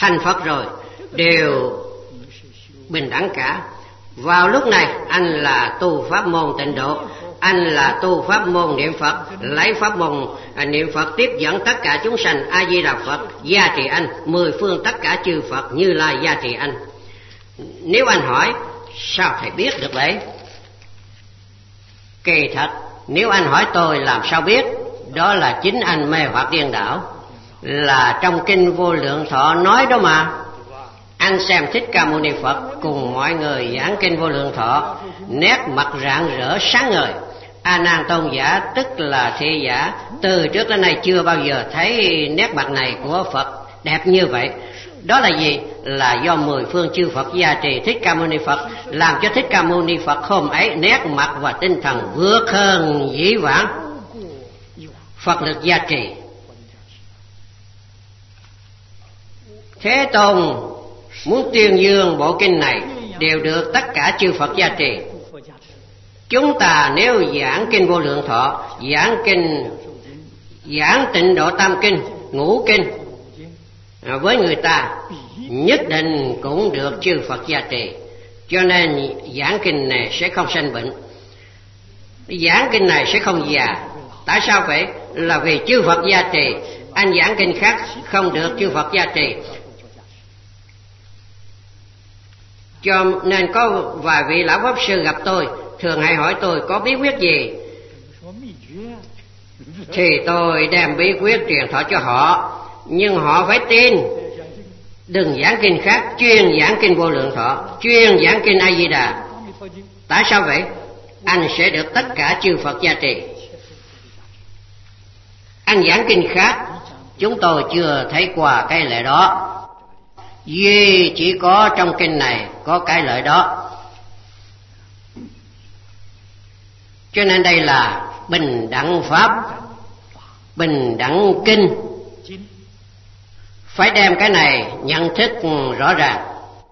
thành Phật rồi đều bình đẳng cả. Vào lúc này anh là tu pháp môn Tịnh Độ, anh là tu pháp môn niệm Phật, lấy pháp môn niệm Phật tiếp dẫn tất cả chúng sanh. A Di Đà Phật gia trì anh, mười phương tất cả chư Phật Như Lai gia trì anh. Nếu anh hỏi sao thầy biết được vậy? Kỳ thật nếu anh hỏi tôi làm sao biết, đó là chính anh mê hoặc điên đảo. Là trong kinh Vô Lượng Thọ nói đó mà. Anh xem Thích Ca Mâu Ni Phật cùng mọi người giảng kinh Vô Lượng Thọ, nét mặt rạng rỡ sáng ngời. A Nan tôn giả tức là thị giả, từ trước đến nay chưa bao giờ thấy nét mặt này của Phật đẹp như vậy. Đó là gì? Là do mười phương chư Phật gia trì Thích Ca Mâu Ni Phật, làm cho Thích Ca Mâu Ni Phật hôm ấy nét mặt và tinh thần vượt hơn dĩ vãng. Phật lực gia trì. Thế Tôn muốn tuyên dương bộ kinh này đều được tất cả chư Phật gia trì. Chúng ta nếu giảng kinh Vô Lượng Thọ, giảng Tịnh Độ Tam Kinh, Ngũ Kinh với người ta, nhất định cũng được chư Phật gia trì. Cho nên giảng kinh này sẽ không sanh bệnh, giảng kinh này sẽ không già. Tại sao vậy? Là vì chư Phật gia trì. Anh giảng kinh khác không được chư Phật gia trì. Cho nên có vài vị lão pháp sư gặp tôi thường hay hỏi tôi có bí quyết gì, thì tôi đem bí quyết truyền thọ cho họ, nhưng họ phải tin. Đừng giảng kinh khác, chuyên giảng kinh Vô Lượng Thọ, chuyên giảng kinh A Di Đà. Tại sao vậy? Anh sẽ được tất cả chư Phật gia trì. Anh giảng kinh khác chúng tôi chưa thấy qua cái lệ đó, duy chỉ có trong kinh này có cái lợi đó. Cho nên đây là bình đẳng pháp, bình đẳng kinh. Phải đem cái này nhận thức rõ ràng.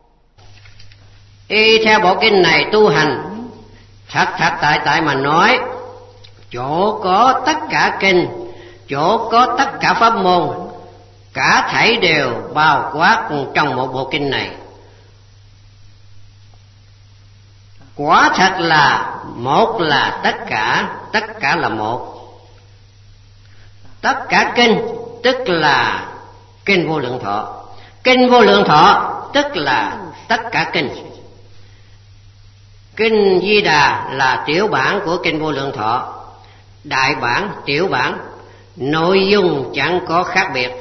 Y theo bộ kinh này tu hành, thật tại mà nói, chỗ có tất cả kinh, chỗ có tất cả pháp môn, cả thảy đều bao quát trong một bộ kinh này. Quả thật là một là tất cả là một. Tất cả kinh tức là kinh Vô Lượng Thọ, kinh Vô Lượng Thọ tức là tất cả kinh. Kinh Di Đà là tiểu bản của kinh Vô Lượng Thọ, đại bản, tiểu bản, nội dung chẳng có khác biệt.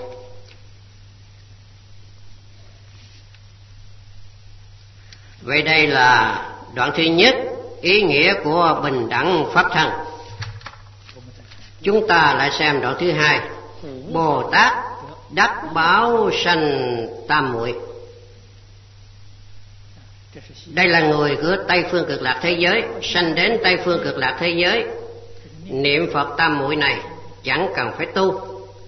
Vậy đây là đoạn thứ nhất, ý nghĩa của bình đẳng pháp thân. Chúng ta lại xem đoạn thứ hai, Bồ Tát đắc báo sanh tam muội. Đây là người của Tây phương Cực Lạc thế giới, sanh đến Tây phương Cực Lạc thế giới. Niệm Phật tam muội này chẳng cần phải tu.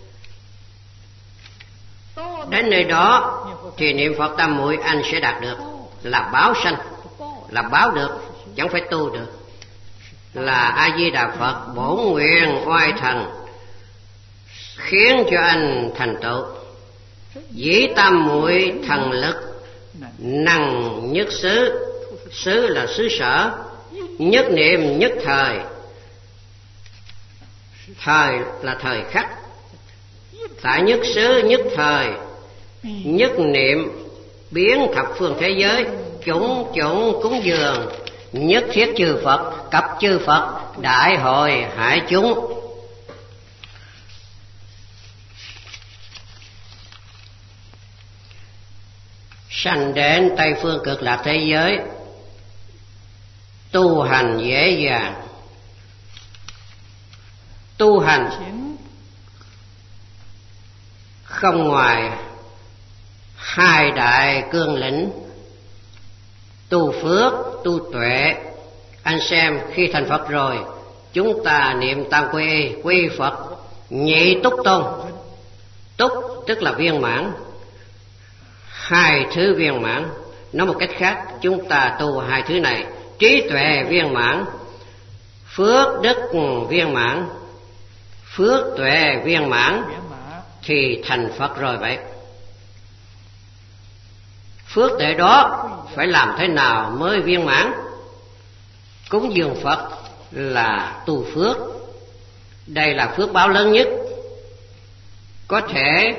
Đến nơi đó thì niệm Phật tam muội anh sẽ đạt được, là báo sanh, là báo được, chẳng phải tu được. Là A Di Đà Phật bổn nguyện oai thần khiến cho anh thành tựu. Dĩ tam muội thần lực năng nhất xứ, xứ là xứ sở, nhất niệm nhất thời, thời là thời khắc. Tại nhất xứ nhất thời nhất niệm biến thập phương thế giới, chủng chủng cúng dường, nhất thiết chư Phật, cập chư Phật, đại hội hải chúng. Sanh đến Tây phương Cực Lạc thế giới, tu hành dễ dàng. Tu hành không ngoài hai đại cương lĩnh, tu phước, tu tuệ. Anh xem khi thành Phật rồi, chúng ta niệm tam quy, quy Phật, nhị túc tôn. Túc tức là viên mãn, hai thứ viên mãn. Nói một cách khác, chúng ta tu hai thứ này, trí tuệ viên mãn, phước đức viên mãn, phước tuệ viên mãn thì thành Phật rồi vậy. Phước tuệ đó phải làm thế nào mới viên mãn? Cúng dường Phật là tu phước. Đây là phước báo lớn nhất. Có thể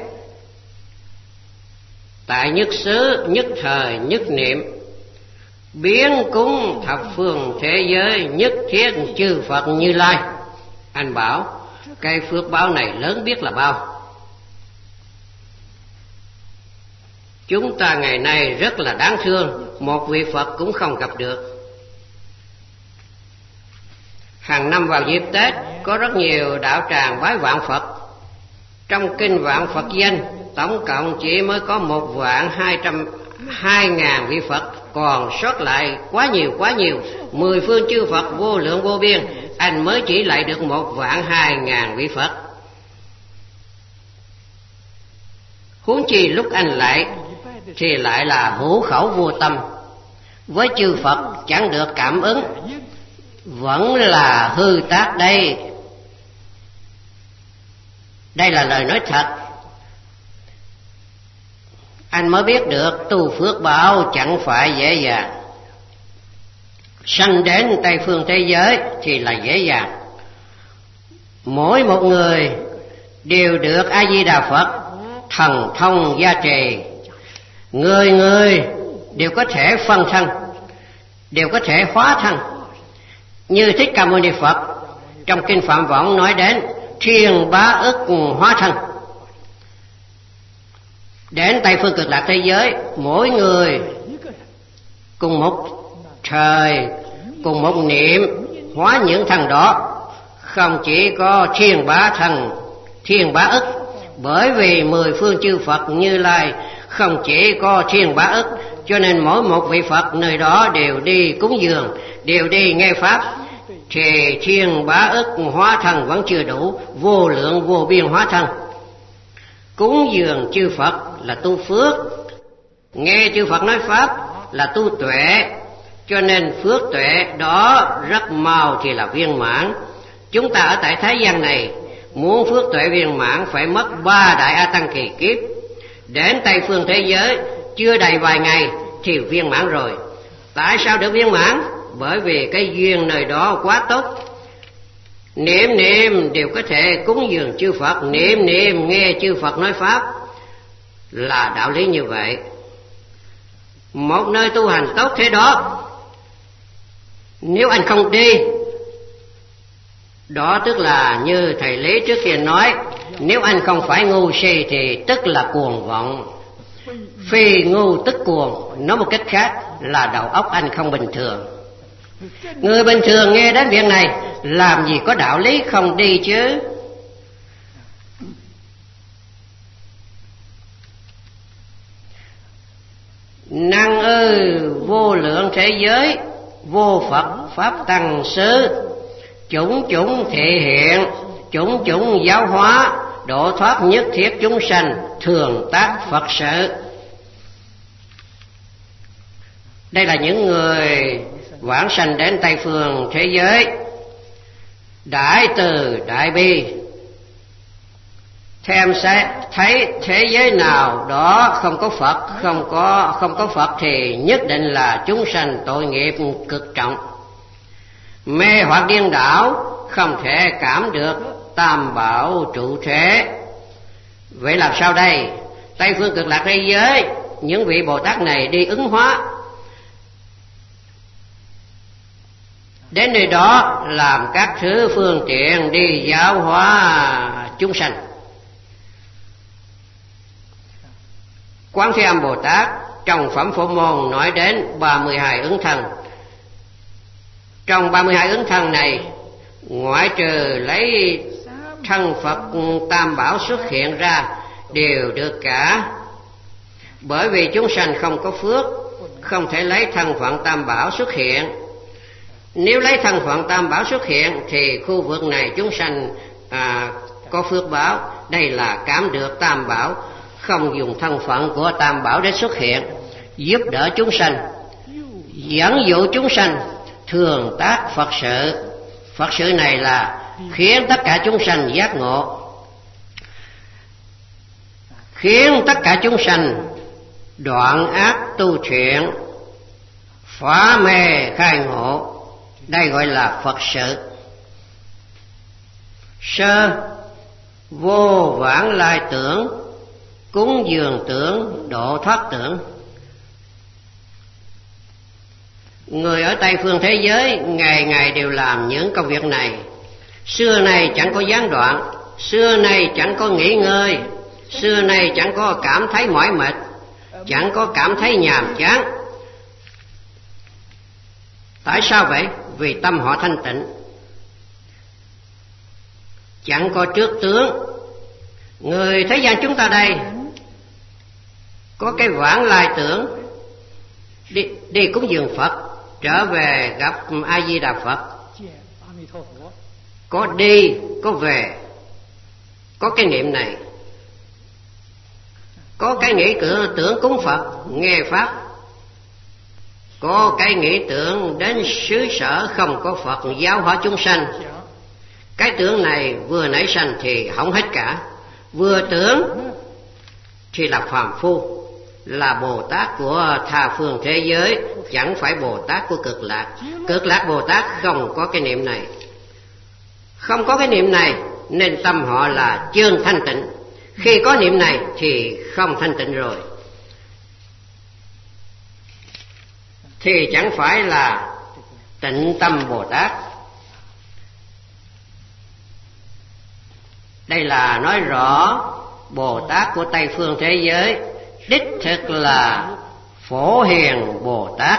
tại nhất xứ, nhất thời, nhất niệm, biến cúng thập phương thế giới, nhất thiết chư Phật Như Lai. Anh bảo cái phước báo này lớn biết là bao. Chúng ta ngày nay rất là đáng thương, một vị Phật cũng không gặp được. Hàng năm vào dịp Tết có rất nhiều đạo tràng bái vạn Phật. Trong kinh Vạn Phật Danh tổng cộng chỉ mới có 1.202.000 vị Phật, còn sót lại quá nhiều. 10 phương chư Phật vô lượng vô biên, anh mới chỉ lại được 1.200.000 vị Phật. Huống chi lúc anh lại thì lại là hữu khẩu vô tâm, với chư Phật chẳng được cảm ứng, vẫn là hư tác đây. Đây là lời nói thật. Anh mới biết được tu phước báo chẳng phải dễ dàng. Sanh đến Tây phương thế giới thì là dễ dàng. Mỗi một người đều được A Di Đà Phật thần thông gia trì. Người đều có thể phân thân, đều có thể hóa thân. Như Thích Ca Mâu Ni Phật trong kinh Phạm Võng nói đến thiên bá ức hóa thân. Đến Tây phương Cực Lạc thế giới, mỗi người cùng một thời, cùng một niệm hóa những thân đó. Không chỉ có thiên bá thần, thiên bá ức, bởi vì 10 phương chư Phật Như Lai không chỉ có thiên bá ức, cho nên mỗi một vị Phật nơi đó đều đi cúng dường, đều đi nghe pháp. Thì thiên bá ức hóa thân vẫn chưa đủ, vô lượng vô biên hóa thân. Cúng dường chư Phật là tu phước, nghe chư Phật nói pháp là tu tuệ, cho nên phước tuệ đó rất mau thì là viên mãn. Chúng ta ở tại thế gian này muốn phước tuệ viên mãn phải mất 3 đại A Tăng kỳ kiếp. Đến Tây phương thế giới chưa đầy vài ngày thì viên mãn rồi. Tại sao được viên mãn? Bởi vì cái duyên nơi đó quá tốt. Niệm đều có thể cúng dường chư Phật, niệm nghe chư Phật nói pháp, là đạo lý như vậy. Một nơi tu hành tốt thế đó, nếu anh không đi, đó tức là như thầy Lý trước kia nói, nếu anh không phải ngu si thì tức là cuồng vọng. Phi ngu tức cuồng, nói một cách khác là đầu óc anh không bình thường. Người bình thường nghe đến việc này làm gì có đạo lý không đi chứ. Năng ư vô lượng thế giới, vô Phật pháp tăng xứ, chủng thể hiện, chủng giáo hóa, độ thoát nhất thiết chúng sanh, thường tác Phật sự. Đây là những người vãng sanh đến Tây phương thế giới, đại từ đại bi. Thêm sẽ thấy thế giới nào đó không có Phật, không có Phật thì nhất định là chúng sanh tội nghiệp cực trọng. Mê hoặc điên đảo, không thể cảm được tam bảo trụ thế. Vậy làm sao đây? Tây phương Cực Lạc thế giới, những vị Bồ Tát này đi ứng hóa, đến nơi đó làm các thứ phương tiện đi giáo hóa chúng sanh. Quán Thế Âm Bồ Tát trong Phẩm Phổ Môn nói đến 32 ứng thân. Trong 32 ứng thân này, ngoại trừ lấy thân Phật Tam Bảo xuất hiện ra đều được cả. Bởi vì chúng sanh không có phước, không thể lấy thân Phận Tam Bảo xuất hiện. Nếu lấy thân Phận Tam Bảo xuất hiện thì khu vực này chúng sanh có phước báo. Đây là cảm được Tam Bảo, không dùng thân phận của Tam Bảo để xuất hiện, giúp đỡ chúng sanh, dẫn dụ chúng sanh, thường tác Phật sự. Phật sự này là khiến tất cả chúng sanh giác ngộ, khiến tất cả chúng sanh đoạn ác tu thiện, phá mê khai ngộ. Đây gọi là Phật sự. Sơ, vô vãng lai tưởng, cúng dường tưởng, độ thoát tưởng. Người ở Tây phương thế giới ngày ngày đều làm những công việc này. Xưa nay chẳng có gián đoạn, xưa nay chẳng có nghỉ ngơi, xưa nay chẳng có cảm thấy mỏi mệt, chẳng có cảm thấy nhàm chán. Tại sao vậy? Vì tâm họ thanh tịnh, chẳng có trước tướng. Người thế gian chúng ta đây có cái vãng lai tưởng, đi cúng dường Phật, trở về gặp A Di Đà Phật. Có đi, có về, có cái niệm này. Có cái nghĩ tưởng cúng Phật, nghe Pháp. Có cái nghĩ tưởng đến xứ sở không có Phật, giáo hóa chúng sanh. Cái tưởng này vừa nảy sanh thì hỏng hết cả. Vừa tưởng thì là phàm phu, là Bồ Tát của tha phương thế giới, chẳng phải Bồ Tát của Cực Lạc. Cực Lạc Bồ Tát không có cái niệm này. Không có cái niệm này nên tâm họ là chưa thanh tịnh. Khi có niệm này thì không thanh tịnh rồi, thì chẳng phải là tịnh tâm Bồ Tát. Đây là nói rõ Bồ Tát của Tây phương thế giới đích thực là Phổ Hiền Bồ Tát,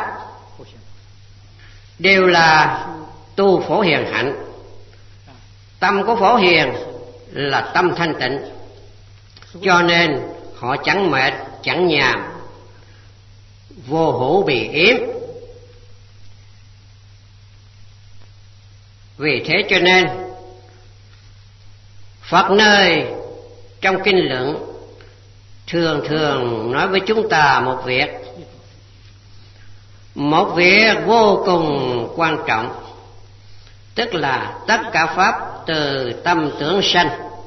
đều là tu Phổ Hiền hạnh. Tâm của Phổ Hiền là tâm thanh tịnh, cho nên họ chẳng mệt, chẳng nhàm, vô hữu bì yếm. Vì thế cho nên Phật nơi trong kinh luận thường thường nói với chúng ta một việc vô cùng quan trọng, tức là tất cả pháp từ tâm tưởng sanh.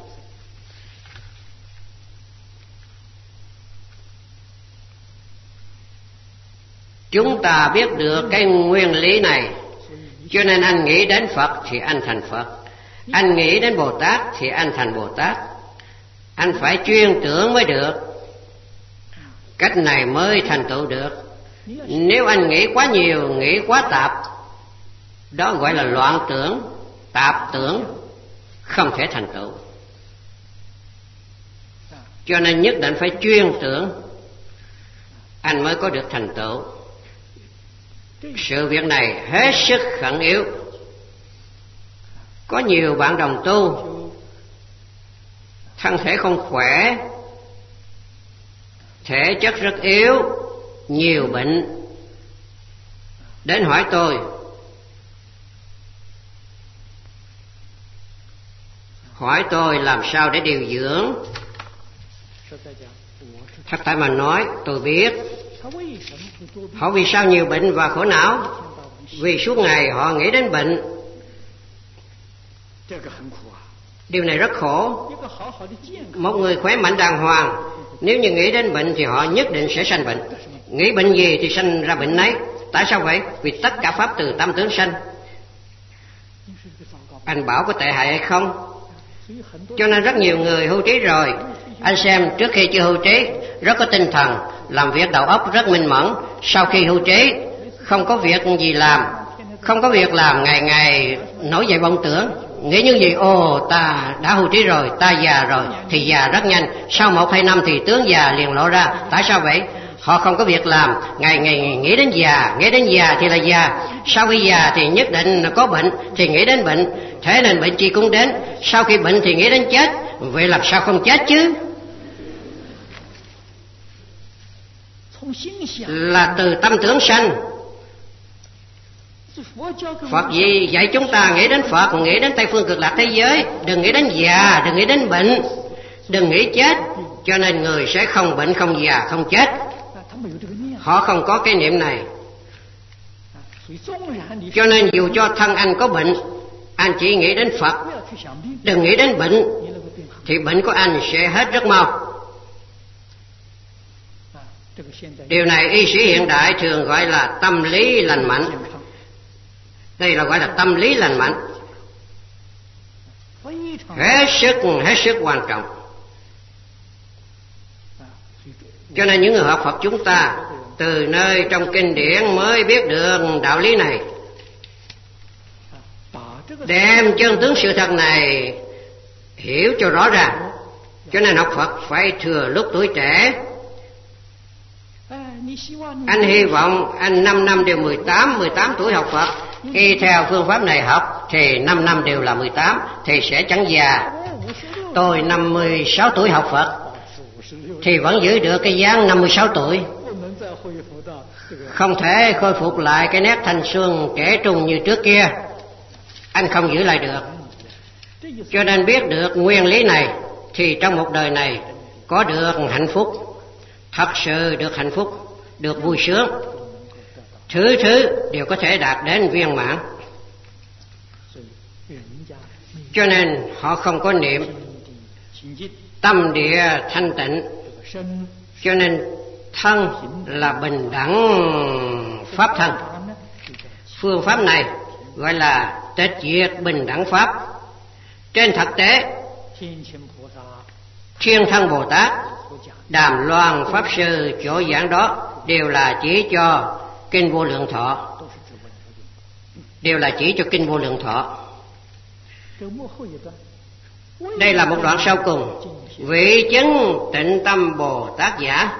Chúng ta biết được cái nguyên lý này, cho nên anh nghĩ đến Phật thì anh thành Phật, anh nghĩ đến Bồ Tát thì anh thành Bồ Tát. Anh phải chuyên tưởng mới được, cách này mới thành tựu được. Nếu anh nghĩ quá nhiều, nghĩ quá tạp, đó gọi là loạn tưởng, tạp tưởng, không thể thành tựu. Cho nên nhất định phải chuyên tưởng, anh mới có được thành tựu. Sự việc này hết sức khẩn yếu. Có nhiều bạn đồng tu thân thể không khỏe, thể chất rất yếu, nhiều bệnh, đến hỏi tôi, làm sao để điều dưỡng. Thật tại mà nói, tôi biết họ vì sao nhiều bệnh và khổ não. Vì suốt ngày họ nghĩ đến bệnh. Điều này rất khổ. Một người khỏe mạnh đàng hoàng, nếu như nghĩ đến bệnh thì họ nhất định sẽ sanh bệnh. Nghĩ bệnh gì thì sanh ra bệnh nấy. Tại sao vậy? Vì tất cả pháp từ tâm tưởng sanh. Anh bảo có tệ hại hay không? Cho nên rất nhiều người hưu trí rồi, anh xem trước khi chưa hưu trí rất có tinh thần, làm việc đầu óc rất minh mẫn. Sau khi hưu trí không có việc gì làm, ngày ngày nổi dậy vọng tưởng, nghĩ như gì? Ta đã hưu trí rồi, ta già rồi. Thì già rất nhanh, sau 1 2 năm thì tướng già liền lộ ra. Tại sao vậy? Họ không có việc làm, ngày ngày nghĩ đến già thì là già. Sau khi già thì nhất định có bệnh, thì nghĩ đến bệnh, thế nên bệnh chi cũng đến. Sau khi bệnh thì nghĩ đến chết, vậy làm sao không chết chứ? Là từ tâm tưởng sanh. Phật gì dạy chúng ta nghĩ đến Phật, nghĩ đến Tây phương Cực Lạc thế giới, đừng nghĩ đến già, đừng nghĩ đến bệnh, đừng nghĩ chết. Cho nên người sẽ không bệnh, không già, không chết. Họ không có cái niệm này. Cho nên dù cho thân anh có bệnh, anh chỉ nghĩ đến Phật, đừng nghĩ đến bệnh, thì bệnh của anh sẽ hết rất mau. Điều này y sĩ hiện đại thường gọi là tâm lý lành mạnh. Đây là gọi là tâm lý lành mạnh, hết sức quan trọng. Cho nên những người học Phật chúng ta từ nơi trong kinh điển mới biết được đạo lý này, đem chân tướng sự thật này hiểu cho rõ ràng. Cho nên học Phật phải thừa lúc tuổi trẻ. Anh hy vọng anh 5 năm đều 18 tuổi học Phật. Khi theo phương pháp này học thì 5 năm đều là 18, thì sẽ chẳng già. Tôi 56 tuổi học Phật thì vẫn giữ được cái dáng 56 tuổi, không thể khôi phục lại cái nét thanh xuân trẻ trung như trước kia. Anh không giữ lại được. Cho nên biết được nguyên lý này thì trong một đời này có được hạnh phúc, thật sự được hạnh phúc, được vui sướng, thứ đều có thể đạt đến viên mãn. Cho nên họ không có niệm tâm địa thanh tịnh. Cho nên thân là bình đẳng pháp thân. Phương pháp này gọi là tịch diệt bình đẳng pháp. Trên thực tế, Thiên Thân Bồ Tát, Đàm Loan Pháp Sư chỗ giảng đó đều là chỉ cho Kinh Vô Lượng Thọ, đều là chỉ cho Kinh Vô Lượng Thọ. Đây là một đoạn sau cùng. Vị chứng Tịnh Tâm Bồ Tát giả,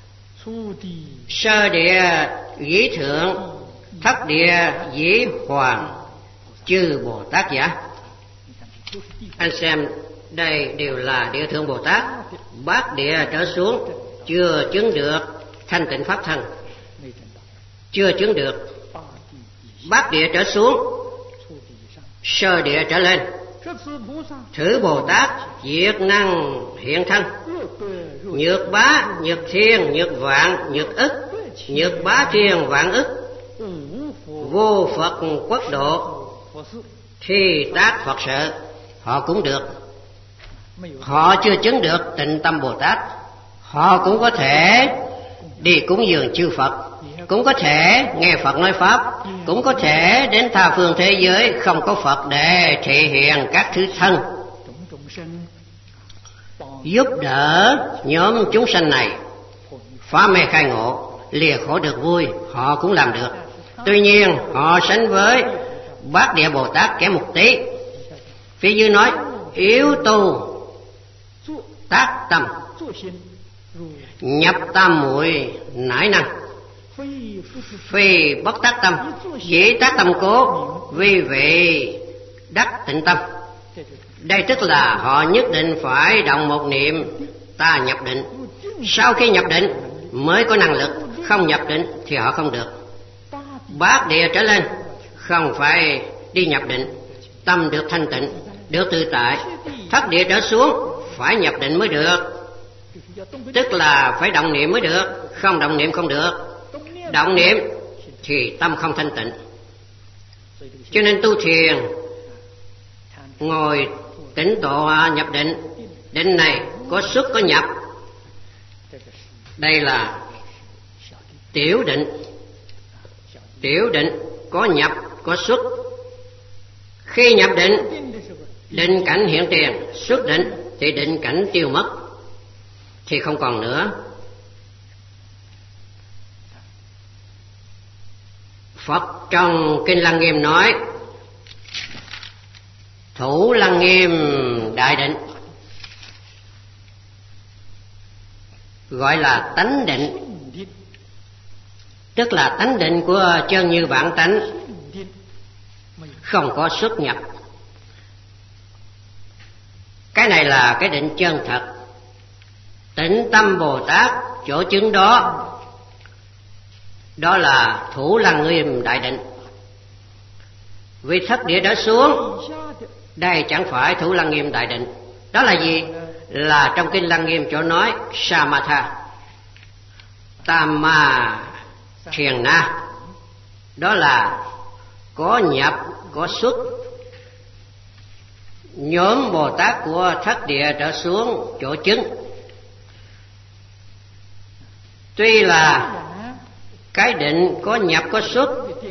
sơ địa dĩ thượng, thất địa dĩ hoàng, chư Bồ Tát giả. Anh xem, đây đều là địa thượng Bồ Tát. Bát địa trở xuống chưa chứng được thanh tịnh pháp thân, chưa chứng được. Bát địa trở xuống, sơ địa trở lên, thử Bồ Tát diệt năng hiện thân. Nhược bá, nhược thiên, nhược vạn, nhược ức, nhược bá thiên vạn ức, vô Phật quốc độ, thi tác Phật sự. Họ cũng được. Họ chưa chứng được Tịnh Tâm Bồ Tát, họ cũng có thể đi cúng dường chư Phật, cũng có thể nghe Phật nói Pháp, cũng có thể đến tha phương thế giới không có Phật để thể hiện các thứ thân, giúp đỡ nhóm chúng sanh này phá mê khai ngộ, lìa khổ được vui. Họ cũng làm được. Tuy nhiên họ sánh với Bát Địa Bồ Tát kém một tí. Phía dưới nói yếu tu tác tâm, nhập tam muội nải năng, phi bất tác tâm, chỉ tác tâm cố, vì vậy đắc tịnh tâm. Đây tức là họ nhất định phải động một niệm ta nhập định. Sau khi nhập định mới có năng lực, không nhập định thì họ không được. Bát địa trở lên không phải đi nhập định, tâm được thanh tịnh, được tự tại. Thất địa trở xuống phải nhập định mới được, tức là phải động niệm mới được, không động niệm không được. Động niệm thì tâm không thanh tịnh. Cho nên tu thiền, ngồi tĩnh tọa nhập định, định này có xuất có nhập. Đây là tiểu định. Tiểu định có nhập có xuất. Khi nhập định, định cảnh hiện tiền. Xuất định thì định cảnh tiêu mất, thì không còn nữa. Phật trong Kinh Lăng Nghiêm nói thủ Lăng Nghiêm đại định, gọi là tánh định, tức là tánh định của chân như bản tánh, không có xuất nhập. Cái này là cái định chân thật. Tịnh Tâm Bồ Tát chỗ chứng đó, đó là thủ Lăng Nghiêm đại định. Vì thất địa đã xuống, đây chẳng phải thủ Lăng Nghiêm đại định. Đó là gì? Là trong Kinh Lăng Nghiêm chỗ nói Samatha, Tamma Thiền Na. Đó là có nhập có xuất. Nhóm Bồ Tát của thất địa trở xuống chỗ chứng. Tuy là cái định có nhập có xuất,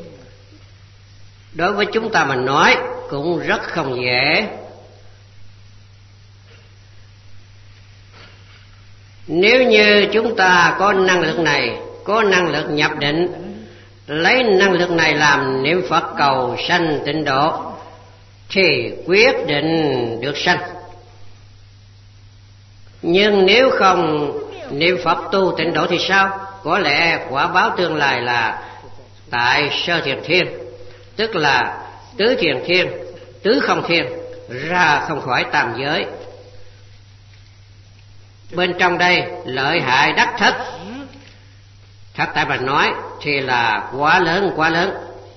đối với chúng ta mà nói cũng rất không dễ. Nếu như chúng ta có năng lực này, có năng lực nhập định, lấy năng lực này làm niệm Phật cầu sanh tịnh độ, thì quyết định được sanh. Nhưng nếu không niệm Phật tu tịnh độ thì sao? Có lẽ quả báo tương lai là tại sơ thiền thiên, tức là tứ thiền thiên, tứ không thiên, ra không khỏi tam giới. Bên trong đây lợi hại đắc thất, thật tại mà nói thì là quá lớn, quá lớn.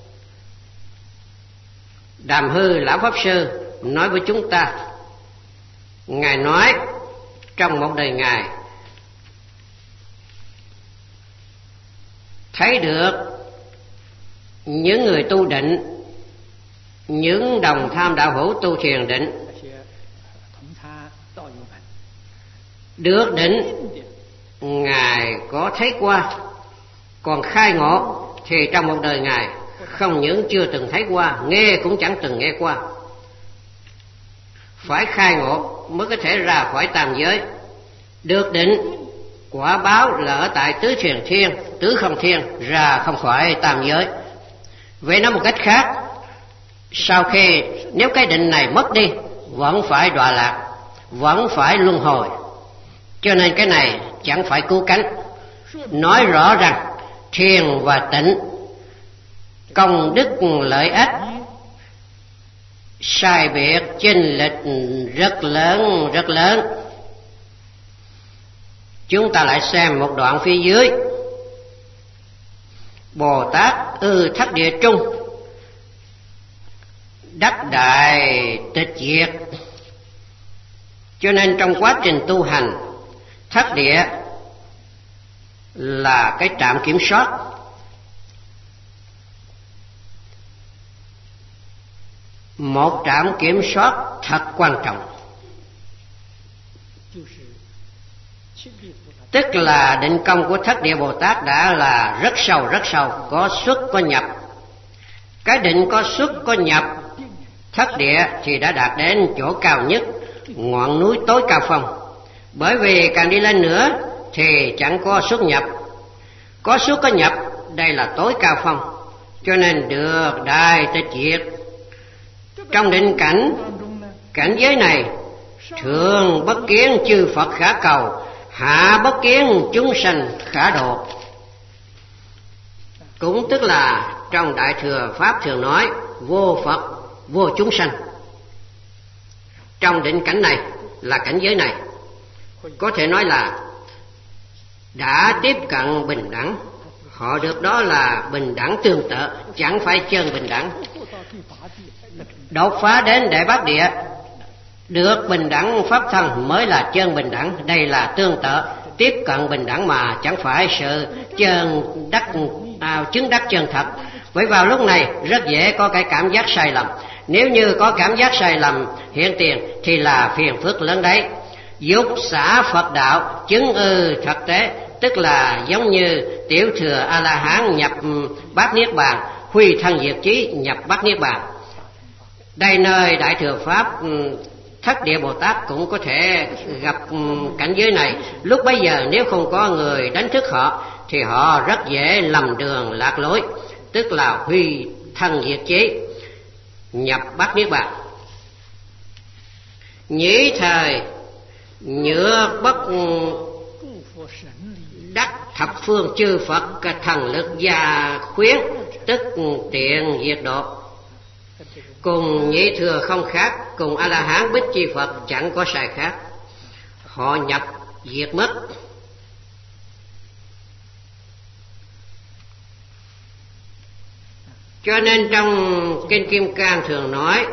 Đàm Hư lão pháp sư nói với chúng ta, ngài nói trong một đời ngài thấy được những người tu định, những đồng tham đạo hữu tu thiền định, được định ngài có thấy qua, còn khai ngộ thì trong một đời ngài không những chưa từng thấy qua, nghe cũng chẳng từng nghe qua. Phải khai ngộ mới có thể ra khỏi tam giới. Được định quả báo là ở tại tứ thiền thiên, tứ không thiên, ra không khỏi tam giới. Vậy nói một cách khác, sau khi nếu cái định này mất đi vẫn phải đọa lạc, vẫn phải luân hồi. Cho nên cái này chẳng phải cứu cánh. Nói rõ rằng thiền và tịnh công đức lợi ích sai biệt chênh lệch rất lớn, rất lớn. Chúng ta lại xem một đoạn phía dưới. Bồ Tát thất địa trung, đắc đại tịch diệt. Cho nên trong quá trình tu hành, thất địa là cái trạm kiểm soát. Một trạm kiểm soát thật quan trọng. Tức là định công của thất địa Bồ Tát đã là rất sâu, rất sâu, có xuất có nhập. Cái định có xuất có nhập, thất địa thì đã đạt đến chỗ cao nhất, ngọn núi tối cao phong. Bởi vì càng đi lên nữa thì chẳng có xuất nhập. Có xuất có nhập, đây là tối cao phong, cho nên được đại tịch diệt. Trong định cảnh giới này, thượng bất kiến chư Phật khả cầu, hạ bất kiến chúng sanh khả độ. Cũng tức là trong Đại Thừa Pháp thường nói vô Phật vô chúng sanh. Trong định cảnh này là cảnh giới này, có thể nói là đã tiếp cận bình đẳng. Họ được đó là bình đẳng tương tự, chẳng phải chân bình đẳng. Đột phá đến Đệ Bát Địa, được bình đẳng pháp thân mới là chân bình đẳng. Đây là tương tự, tiếp cận bình đẳng mà chẳng phải sự chân đắc, chứng đắc chân thật. Bởi vào lúc này rất dễ có cái cảm giác sai lầm. Nếu như có cảm giác sai lầm hiện tiền thì là phiền phức lớn đấy. Dục xả Phật đạo, chứng thực tế, tức là giống như tiểu thừa A-la-hán nhập bát niết bàn, huy thân diệt chí nhập bát niết bàn. Đây nơi Đại Thừa Pháp, thất địa Bồ Tát cũng có thể gặp cảnh giới này. Lúc bấy giờ nếu không có người đánh thức họ thì họ rất dễ lầm đường lạc lối, tức là huy thân diệt chí nhập bát niết bàn. Nhĩ thời nhựa bất đắc thập phương chư Phật thần lực gia khuyến, tức tiện diệt độ. Cùng nhị thừa không khác, cùng A-la-hán Bích Chi Phật chẳng có sai khác. Họ nhập diệt mất. Cho nên trong Kinh Kim Cang thường nói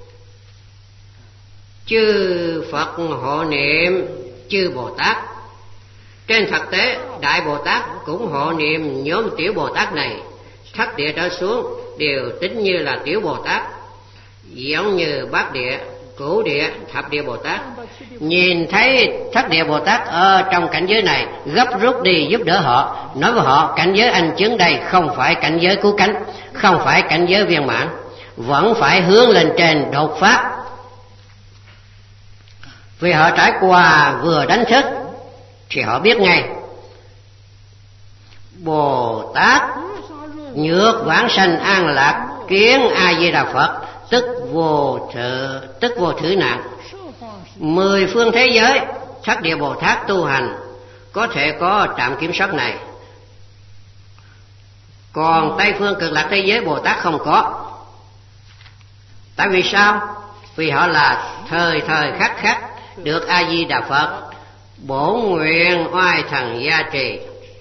chư Phật hộ niệm chư Bồ Tát. Trên thực tế Đại Bồ Tát cũng hộ niệm nhóm tiểu Bồ Tát này. Thất địa trở xuống đều tính như là tiểu Bồ Tát, giống như bát địa Cửu địa, thập địa Bồ Tát nhìn thấy thất địa Bồ Tát ở trong cảnh giới này, gấp rút đi giúp đỡ họ, nói với họ cảnh giới anh chứng đây không phải cảnh giới cứu cánh, không phải cảnh giới viên mãn, vẫn phải hướng lên trên đột phá. Vì họ trải qua vừa đánh thức thì họ biết ngay Bồ Tát nhược vãng sanh an lạc kiến A Di Đà Phật tức vô thử nạn. 10 phương thế giới thất địa Bồ Tát tu hành có thể có trạm kiểm soát này, còn Tây phương cực lạc thế giới Bồ Tát không có. Tại vì sao? Vì họ là thời thời khắc khắc được A Di Đà Phật bổn nguyện oai thần gia trì.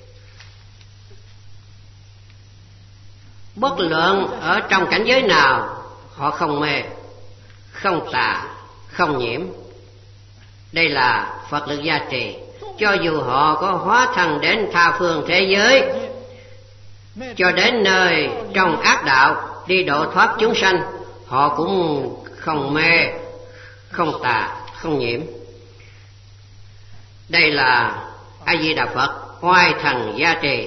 Bất luận ở trong cảnh giới nào, họ không mê, không tà, không nhiễm. Đây là Phật lực gia trì. Cho dù họ có hóa thân đến tha phương thế giới, cho đến nơi trong ác đạo đi độ thoát chúng sanh, họ cũng không mê, không tà, không nhiễm. Đây là A Di Đà Phật oai thần gia trì,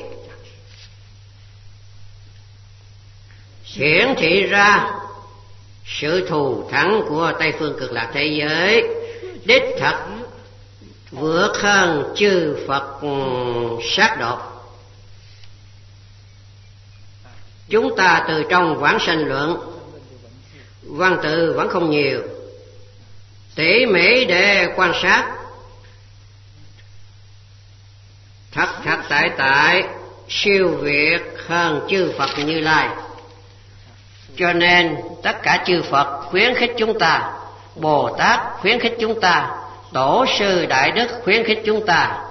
hiển thị ra sự thù thắng của Tây phương cực lạc thế giới đích thật vượt hơn chư Phật sát độ. Chúng ta từ trong vãng sanh luận, văn tự vẫn không nhiều, tỉ mỉ để quan sát, thật tại siêu việt hơn chư Phật Như Lai. Cho nên tất cả chư Phật khuyến khích chúng ta, Bồ Tát khuyến khích chúng ta, Tổ sư Đại Đức khuyến khích chúng ta.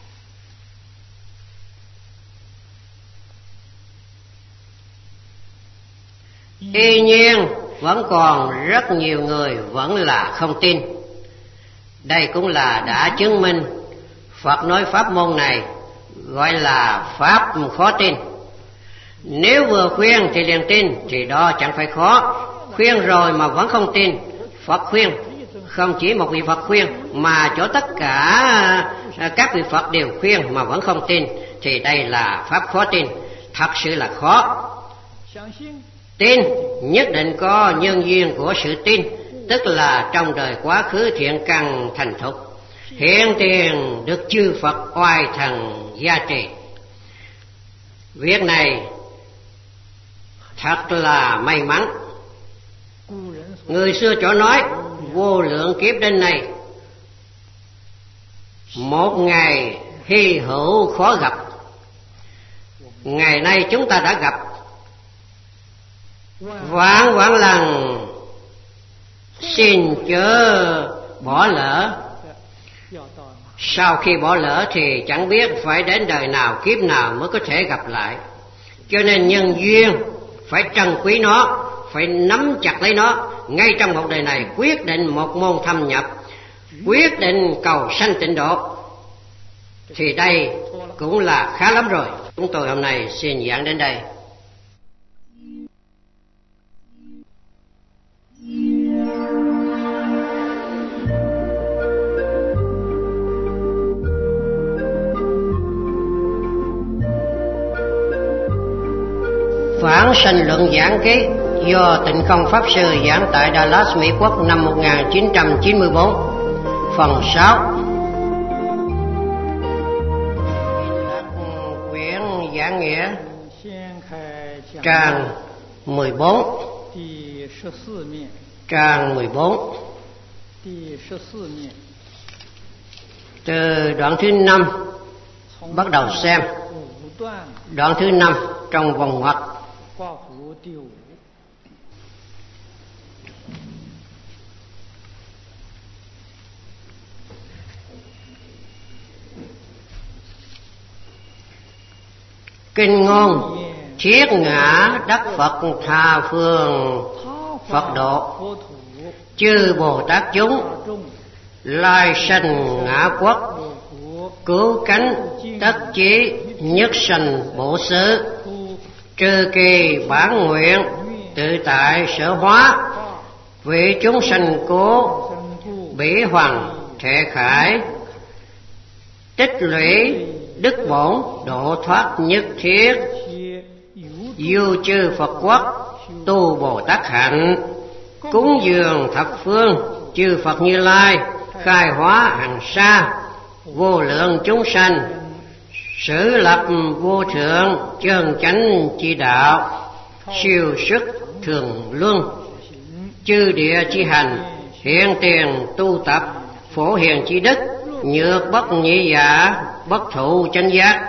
Tuy nhiên vẫn còn rất nhiều người vẫn là không tin. Đây cũng là đã chứng minh Phật nói pháp môn này gọi là pháp khó tin. Nếu vừa khuyên thì liền tin thì đó chẳng phải khó. Khuyên rồi mà vẫn không tin, Phật khuyên, không chỉ một vị Phật khuyên mà chỗ tất cả các vị Phật đều khuyên mà vẫn không tin, thì đây là pháp khó tin, thật sự là khó. Tin nhất định có nhân duyên của sự tin, tức là trong đời quá khứ thiện căn thành thục, hiện tiền được chư Phật oai thần gia trì. Việc này thật là may mắn. Người xưa chỗ nói vô lượng kiếp đến nay, một ngày hy hữu khó gặp. Ngày nay chúng ta đã gặp vạn lần, xin chớ bỏ lỡ. Sau khi bỏ lỡ thì chẳng biết phải đến đời nào kiếp nào mới có thể gặp lại. Cho nên nhân duyên phải trân quý nó, phải nắm chặt lấy nó. Ngay trong một đời này quyết định một môn thâm nhập, quyết định cầu sanh tịnh độ, thì đây cũng là khá lắm rồi. Chúng tôi hôm nay xin giảng đến đây. Vãng sanh luận giảng ký do Tịnh Không Pháp Sư giảng tại Dallas, Mỹ Quốc năm 1994. Phần 6. Quyển giảng nghĩa trang 14. Trang 14. Từ đoạn thứ 5 bắt đầu xem. Đoạn thứ 5 trong vòng ngoặc. Kinh ngôn thiết ngã đắc Phật tha phương Phật độ, chư Bồ Tát chúng lai sanh ngã quốc, cứu cánh tất chí nhất sanh bổ xứ, trừ kỳ bản nguyện tự tại sở hóa, Vì chúng sanh cố bỉ hoàng thể khải, tích lũy đức bổn độ thoát nhất thiết, du chư Phật quốc tu Bồ Tát hạnh, cúng dường thập phương chư Phật Như Lai, khai hóa hàng sa vô lượng chúng sanh, sử lập vô thượng chân chánh chi đạo, siêu sức thường luân, chư địa chi hành, hiện tiền tu tập, phổ hiền chi đức, nhược bất nhị giả, bất thụ chánh giác.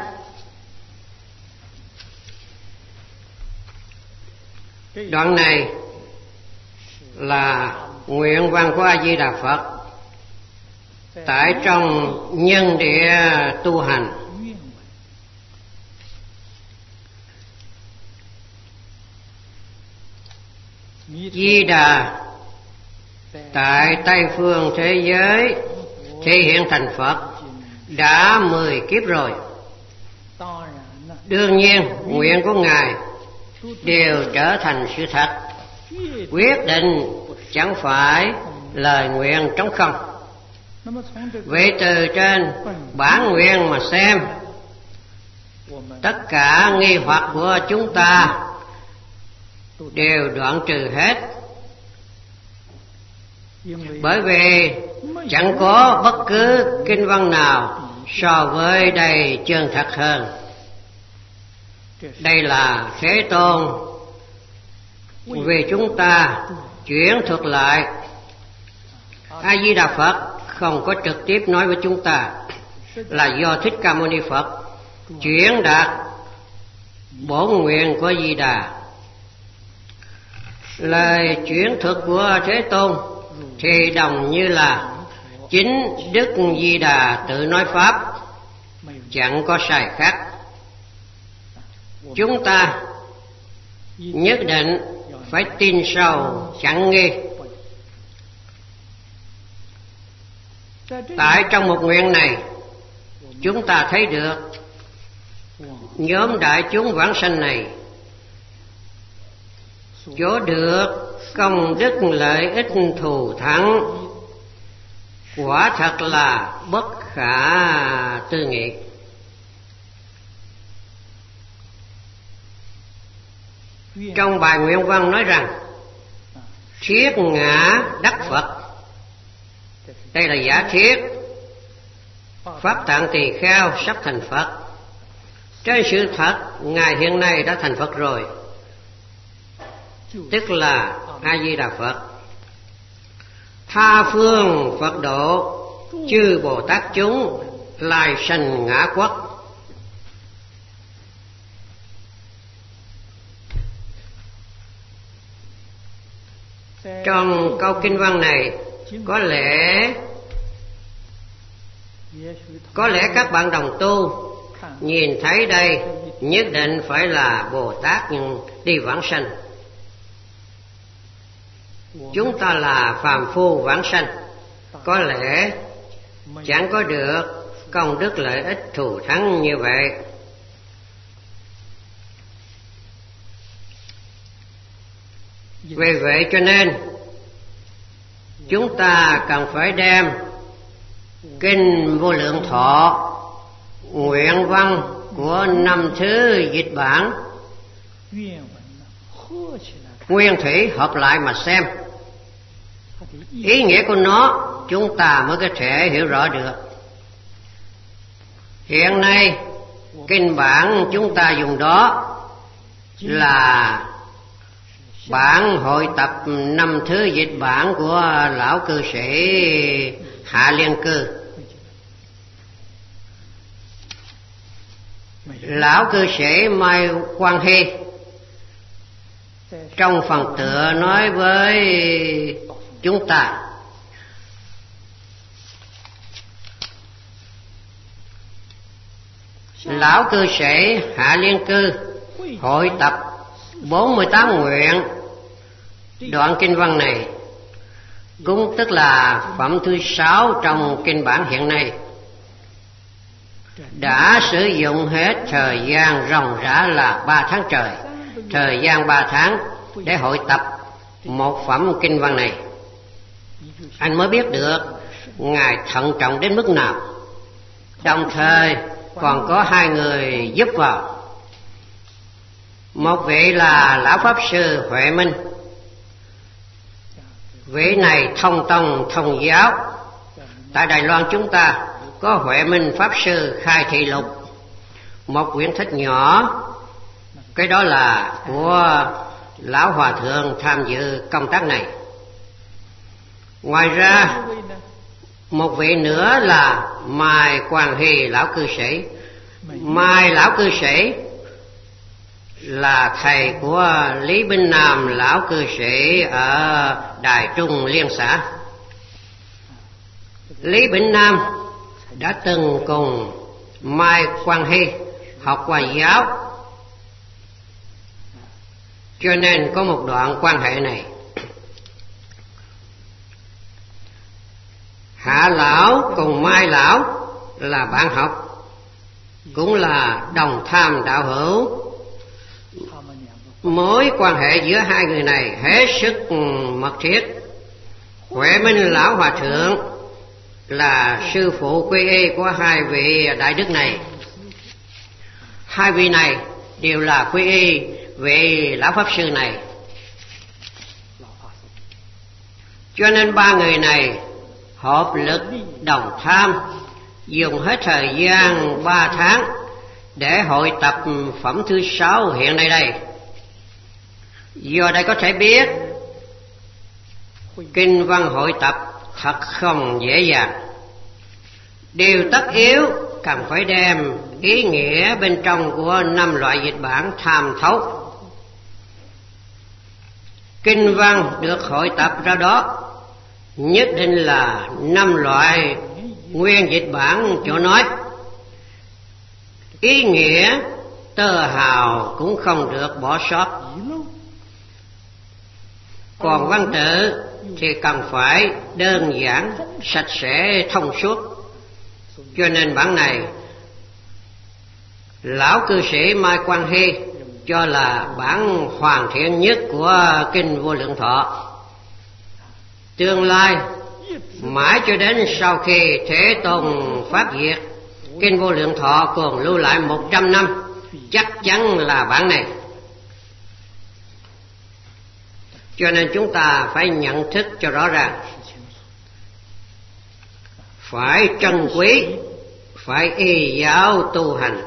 Đoạn này là nguyện văn của A Di Đà Phật tại trong nhân địa tu hành. Di Đà tại Tây phương thế giới thể hiện thành Phật đã 10 kiếp rồi. Đương nhiên nguyện của Ngài đều trở thành sự thật, quyết định chẳng phải lời nguyện trống không. Vậy từ trên bản nguyện mà xem, tất cả nghi hoặc của chúng ta đều đoạn trừ hết, bởi vì chẳng có bất cứ kinh văn nào so với đây chân thật hơn. Đây là Thế Tôn vì chúng ta chuyển thuật lại. A Di Đà Phật không có trực tiếp nói với chúng ta, là do Thích Ca Mâu Ni Phật chuyển đạt bổn nguyện của Di Đà. Lời chuyển thuật của Thế Tôn thì đồng như là chính Đức Di Đà tự nói pháp, chẳng có sai khác. Chúng ta nhất định phải tin sâu chẳng nghi. Tại trong một nguyện này, chúng ta thấy được nhóm đại chúng vãng sanh này chỗ được công đức lợi ích thù thắng quả thật là bất khả tư nghị. Trong bài nguyện văn nói rằng thiết ngã đắc Phật. Đây là giả thiết. Pháp Tạng Tỳ Kheo sắp thành Phật. Trên sự thật Ngài hiện nay đã thành Phật rồi, tức là A Di Đà Phật. Tha phương Phật độ chư Bồ Tát chúng lai sanh ngã quốc. Trong câu kinh văn này có lẽ các bạn đồng tu nhìn thấy đây nhất định phải là Bồ Tát nhưng đi vãng sanh. Chúng ta là phàm phu vãng sanh, có lẽ chẳng có được công đức lợi ích thù thắng như vậy. Vì vậy cho nên chúng ta cần phải đem kinh Vô Lượng Thọ nguyện văn của năm thứ dịch bản nguyên thủy hợp lại mà xem. Ý nghĩa của nó chúng ta mới có thể hiểu rõ được. Hiện nay kinh bản chúng ta dùng đó là bản hội tập năm thứ dịch bản của lão cư sĩ Hạ Liên Cư. Lão cư sĩ Mai Quang Hy trong phần tựa nói với chúng ta: lão cư sĩ Hạ Liên Cư hội tập 48 nguyện. Đoạn kinh văn này cũng tức là phẩm thứ 6 trong kinh bản hiện nay, đã sử dụng hết thời gian ròng rã là 3 tháng trời, thời gian 3 tháng để hội tập một phẩm kinh văn này. anh mới biết được Ngài thận trọng đến mức nào. Đồng thời còn có hai người giúp vào. Một vị là Lão Pháp Sư Huệ Minh. Vị này thông tông thông giáo. Tại Đài Loan chúng ta có Huệ Minh Pháp Sư khai thị lục, một quyển sách nhỏ. Cái đó là của Lão Hòa Thượng tham dự công tác này. Ngoài ra một vị nữa là Mai Quang Hy Lão Cư Sĩ. Mai Lão Cư Sĩ là thầy của Lý Binh Nam Lão Cư Sĩ ở Đài Trung Liên xã. Lý Bỉnh Nam đã từng cùng Mai Quang Hy học qua giáo, cho nên có một đoạn quan hệ này. Hạ Lão cùng Mai Lão là bạn học, cũng là đồng tham đạo hữu. Mối quan hệ giữa hai người này hết sức mật thiết. Huệ Minh Lão Hòa Thượng là sư phụ quy y của hai vị đại đức này. Hai vị này đều là quy y vị Lão Pháp Sư này. Cho nên ba người này hợp lực đồng tham, dùng hết thời gian 3 tháng để hội tập phẩm thứ 6 hiện nay đây. Do đây có thể biết kinh văn hội tập thật không dễ dàng. Điều tất yếu cần phải đem ý nghĩa bên trong của 5 loại dịch bản tham thấu. Kinh văn được hội tập ra đó nhất định là 5 loại nguyên dịch bản chỗ nói. Ý nghĩa tơ hào cũng không được bỏ sót. Còn văn tự thì cần phải đơn giản, sạch sẽ, thông suốt. Cho nên bản này Lão Cư Sĩ Mai Quang Hy cho là bản hoàn thiện nhất của Kinh Vô Lượng Thọ. Tương lai mãi cho đến sau khi Thế Tôn pháp diệt, Kinh Vô Lượng Thọ còn lưu lại 100 năm, chắc chắn là bản này. Cho nên chúng ta phải nhận thức cho rõ ràng, phải trân quý, phải y giáo tu hành.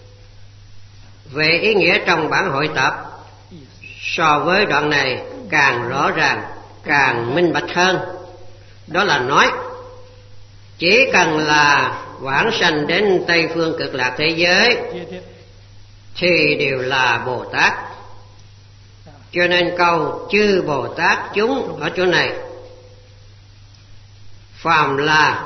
Về ý nghĩa trong bản hội tập, so với đoạn này càng rõ ràng, càng minh bạch hơn. Đó là nói chỉ cần là vãng sanh đến Tây Phương Cực Lạc thế giới thì đều là Bồ Tát. Cho nên câu chư Bồ Tát chúng ở chỗ này, phàm là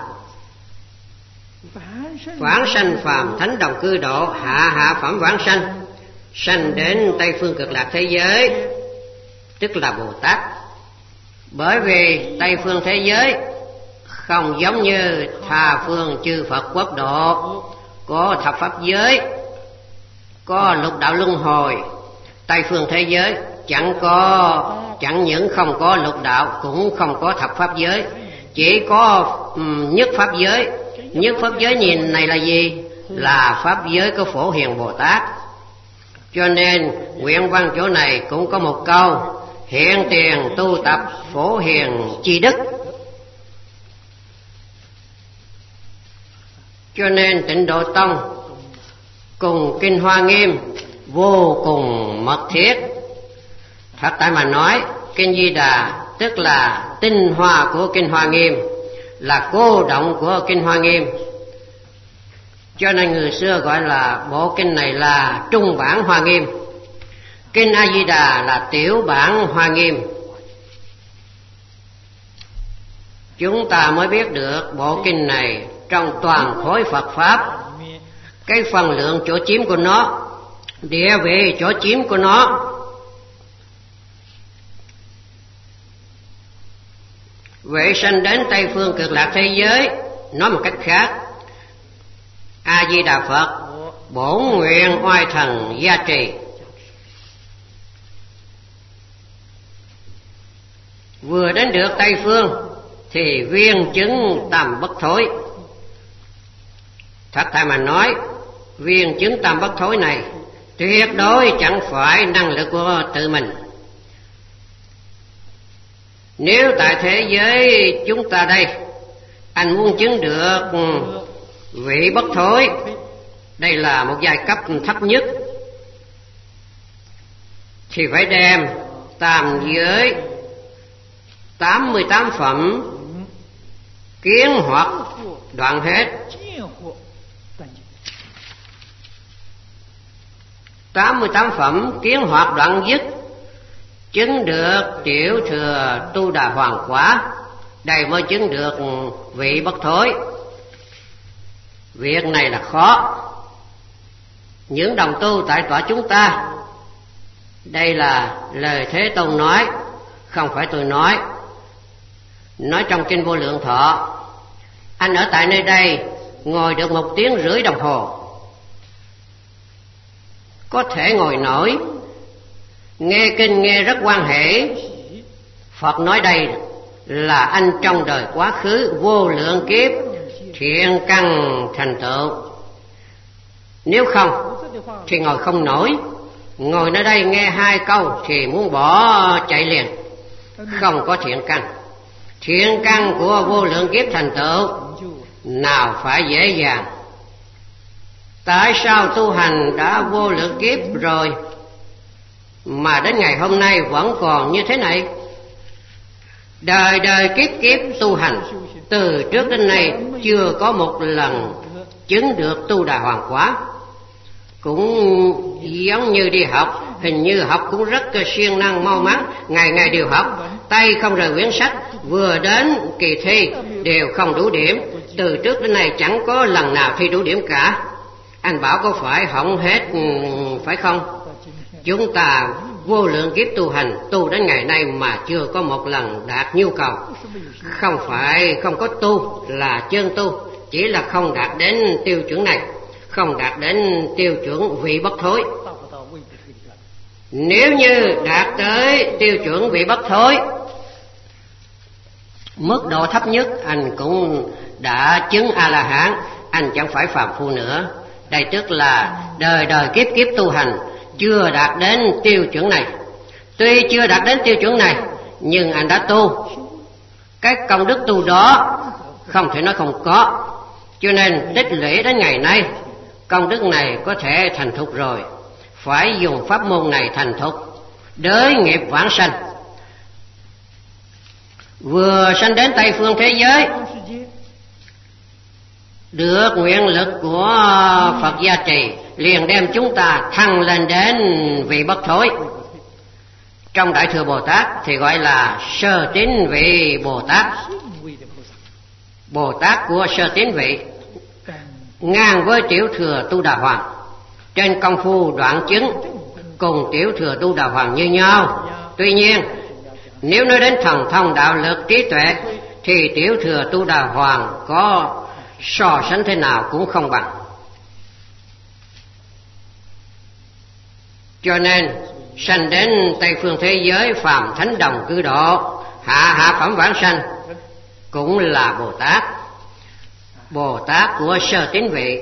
vãng sanh phàm thánh đồng cư độ, hạ phẩm vãng sanh, sanh đến Tây Phương Cực Lạc thế giới, tức là Bồ Tát. Bởi vì Tây Phương thế giới không giống như tha phương chư Phật quốc độ, có thập pháp giới, có lục đạo luân hồi. Tây Phương thế giới chẳng những không có lục đạo, cũng không có thập pháp giới, chỉ có nhất pháp giới. Nhất pháp giới nhìn này là gì? Là pháp giới của Phổ Hiền Bồ Tát. Cho nên nguyện văn chỗ này cũng có một câu: hiện tiền tu tập Phổ Hiền chi đức. Cho nên Tịnh Độ Tông cùng Kinh Hoa Nghiêm vô cùng mật thiết. Thật tại mà nói, Kinh Di Đà tức là tinh hoa của Kinh Hoa Nghiêm, là cô động của Kinh Hoa Nghiêm. Cho nên người xưa gọi là bộ kinh này là trung bản Hoa Nghiêm. Kinh A Di Đà là tiểu bản Hoa Nghiêm. Chúng ta mới biết được bộ kinh này trong toàn khối Phật Pháp, cái phần lượng chỗ chiếm của nó, địa vị chỗ chiếm của nó. Vệ sanh đến Tây Phương Cực Lạc thế giới, nói một cách khác, A Di Đà Phật bổn nguyện oai thần gia trì. Vừa đến được Tây Phương thì viên chứng tam bất thối. Thật thà mà nói, viên chứng tam bất thối này tuyệt đối chẳng phải năng lực của tự mình. Nếu tại thế giới chúng ta đây, anh muốn chứng được vị bất thối, đây là một giai cấp thấp nhất, thì phải đem tam giới 88 phẩm kiến hoặc đoạn hết. 88 phẩm kiến hoặc đoạn dứt, chứng được tiểu thừa tu đà hoàng quả, đây mới chứng được vị bất thối. Việc này là khó. Những đồng tu tại tọa chúng ta, đây là lời Thế Tôn nói, không phải tôi nói trong kinh Vô Lượng Thọ. Anh ở tại nơi đây ngồi được 1 tiếng rưỡi đồng hồ, có thể ngồi nổi, nghe kinh nghe rất hoan hỷ. Phật nói đây là anh trong đời quá khứ vô lượng kiếp thiện căn thành tựu. Nếu không thì ngồi không nổi. Ngồi nơi đây nghe 2 câu thì muốn bỏ chạy liền. Không có thiện căn. Thiện căn của vô lượng kiếp thành tựu nào phải dễ dàng. Tại sao tu hành đã vô lượng kiếp rồi mà đến ngày hôm nay vẫn còn như thế này? Đời đời kiếp kiếp tu hành, từ trước đến nay chưa có một lần chứng được tu đà hoàng quả. Cũng giống như đi học, hình như học cũng rất siêng năng mau mắn, ngày ngày đều học, tay không rời quyển sách, vừa đến kỳ thi đều không đủ điểm. Từ trước đến nay chẳng có lần nào thi đủ điểm cả. Anh bảo có phải hỏng hết phải không? Chúng ta vô lượng kiếp tu hành, tu đến ngày nay mà chưa có một lần đạt nhu cầu. Không phải không có tu là chân tu, chỉ là không đạt đến tiêu chuẩn này, không đạt đến tiêu chuẩn vị bất thối. Nếu như đạt tới tiêu chuẩn vị bất thối, mức độ thấp nhất anh cũng đã chứng A-la-hán, anh chẳng phải phàm phu nữa. Đây tức là đời đời kiếp kiếp tu hành chưa đạt đến tiêu chuẩn này. Tuy chưa đạt đến tiêu chuẩn này, nhưng anh đã tu. Cái công đức tu đó không thể nói không có, cho nên tích lũy đến ngày nay, công đức này có thể thành thục rồi. Phải dùng pháp môn này thành thục, đới nghiệp vãng sanh. Vừa sanh đến Tây phương thế giới, được nguyện lực của Phật gia trì, liền đem chúng ta thăng lên đến vị bất thối. Trong Đại Thừa Bồ Tát thì gọi là sơ tín vị Bồ Tát. Bồ Tát của sơ tín vị ngang với tiểu thừa tu đà hoàng, trên công phu đoạn chứng cùng tiểu thừa tu đà hoàng như nhau. Tuy nhiên nếu nói đến thần thông đạo lực trí tuệ thì tiểu thừa tu đà hoàng có so sánh thế nào cũng không bằng. Cho nên sanh đến Tây phương thế giới phàm thánh đồng cư độ, hạ phẩm vãng sanh cũng là Bồ Tát. Bồ Tát của sơ tín vị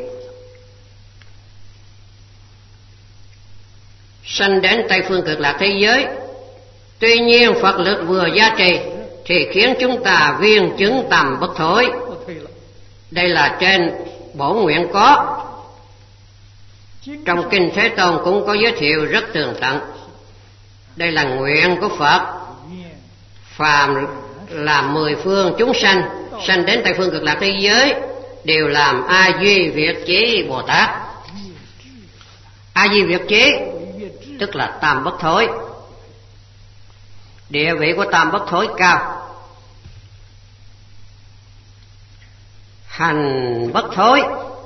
sanh đến Tây phương cực lạc thế giới. Tuy nhiên Phật lực vừa gia trì thì khiến chúng ta viên chứng tầm bất thối. Đây là trên bổn nguyện có. Trong kinh Thế Tôn cũng có giới thiệu rất tường tận. Đây là nguyện của Phật. Phàm làm 10 phương chúng sanh, sanh đến Tây phương cực lạc thế giới đều làm A Duy Việt Chí Bồ Tát. A Duy Việt Chí tức là tam bất thối. Địa vị của tam bất thối cao. Hành bất thối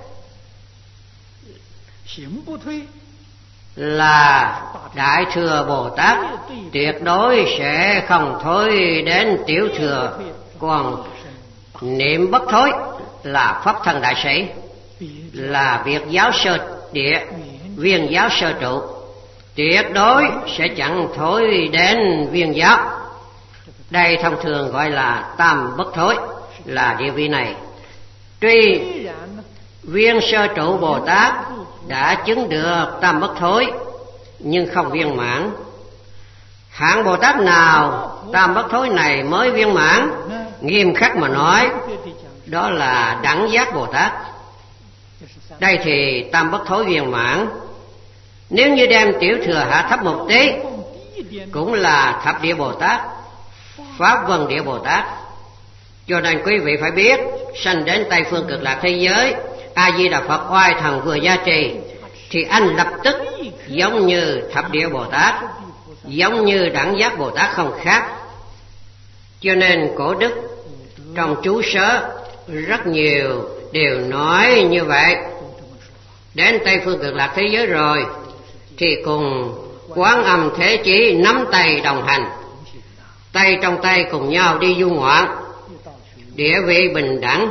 là Đại Thừa Bồ Tát tuyệt đối sẽ không thối đến tiểu thừa. Còn niệm bất thối là Pháp Thân Đại Sĩ, là Việt giáo sơ địa, Viên giáo sơ trụ, tuyệt đối sẽ chẳng thối đến Viên giáo. Đây thông thường gọi là tam bất thối, là địa vị này. Tuy viên sơ trụ Bồ Tát đã chứng được tam bất thối nhưng không viên mãn. Hạng Bồ Tát nào tam bất thối này mới viên mãn? Nghiêm khắc mà nói, đó là đẳng giác Bồ Tát. Đây thì tam bất thối viên mãn. Nếu như đem tiểu thừa hạ thấp một tí, cũng là thập địa Bồ Tát, Pháp Vân Địa Bồ Tát. Cho nên quý vị phải biết, sanh đến Tây Phương Cực Lạc thế giới, A Di Đà Phật oai thần vừa gia trì, thì anh lập tức giống như thập địa Bồ Tát, giống như đẳng giác Bồ Tát không khác. Cho nên cổ đức trong chú sớ rất nhiều đều nói như vậy. Đến Tây Phương Cực Lạc thế giới rồi thì cùng Quán Âm Thế Chí nắm tay đồng hành, tay trong tay cùng nhau đi du ngoạn, địa vị bình đẳng.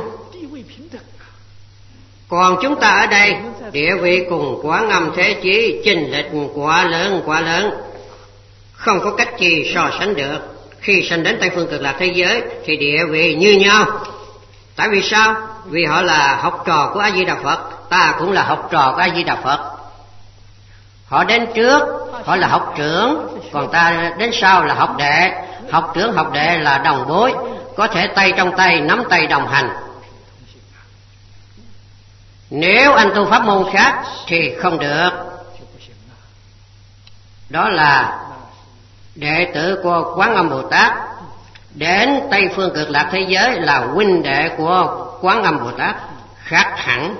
Còn chúng ta ở đây, địa vị cùng Quán Âm Thế Chí chênh lệch quá lớn, không có cách gì so sánh được. Khi sanh đến Tây Phương Cực Lạc thế giới thì địa vị như nhau. Tại vì sao? Vì họ là học trò của A Di Đà Phật, ta cũng là học trò của A Di Đà Phật. Họ đến trước, họ là học trưởng, còn ta đến sau là học đệ. Học trưởng học đệ là đồng bối, có thể tay trong tay nắm tay đồng hành. Nếu anh tu pháp môn khác thì không được. Đó là đệ tử của Quán Âm Bồ Tát đến Tây Phương Cực Lạc thế giới là huynh đệ của Quán Âm Bồ Tát, khác hẳn.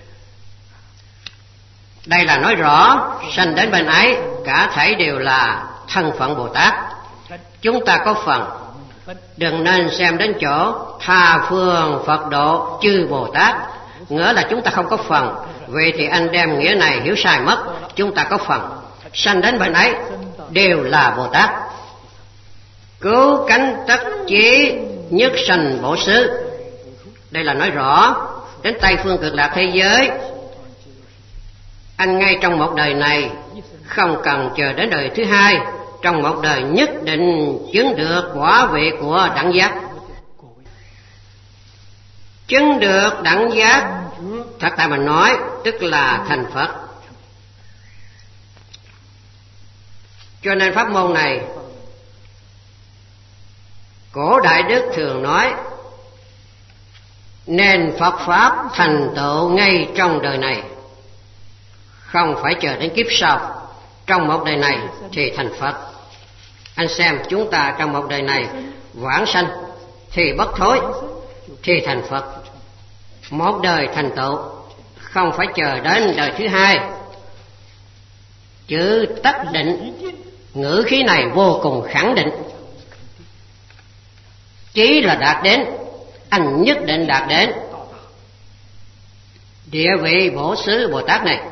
Đây là nói rõ sanh đến bên ấy cả thảy đều là thân phận Bồ Tát. Chúng ta có phần, đừng nên xem đến chỗ tha phương Phật độ chư Bồ Tát, nghĩa là chúng ta không có phần. Vậy thì anh đem nghĩa này hiểu sai mất. Chúng ta có phần, sanh đến bên ấy đều là Bồ Tát. Cứu cánh tất chí nhất sanh bổ xứ. Đây là nói rõ đến Tây Phương Cực Lạc thế giới, anh ngay trong một đời này, không cần chờ đến đời thứ hai, trong một đời nhất định chứng được quả vị của đẳng giác. Chứng được đẳng giác, thật tại mà nói, tức là thành Phật. Cho nên pháp môn này, cổ đại đức thường nói, nên Phật Pháp thành tựu ngay trong đời này, không phải chờ đến kiếp sau. Trong một đời này thì thành Phật. Anh xem chúng ta trong một đời này vãng sanh thì bất thối, thì thành Phật. Một đời thành tựu, không phải chờ đến đời thứ hai. Chữ tất định, ngữ khí này vô cùng khẳng định. Chí là đạt đến, anh nhất định đạt đến địa vị bổ xứ Bồ Tát này.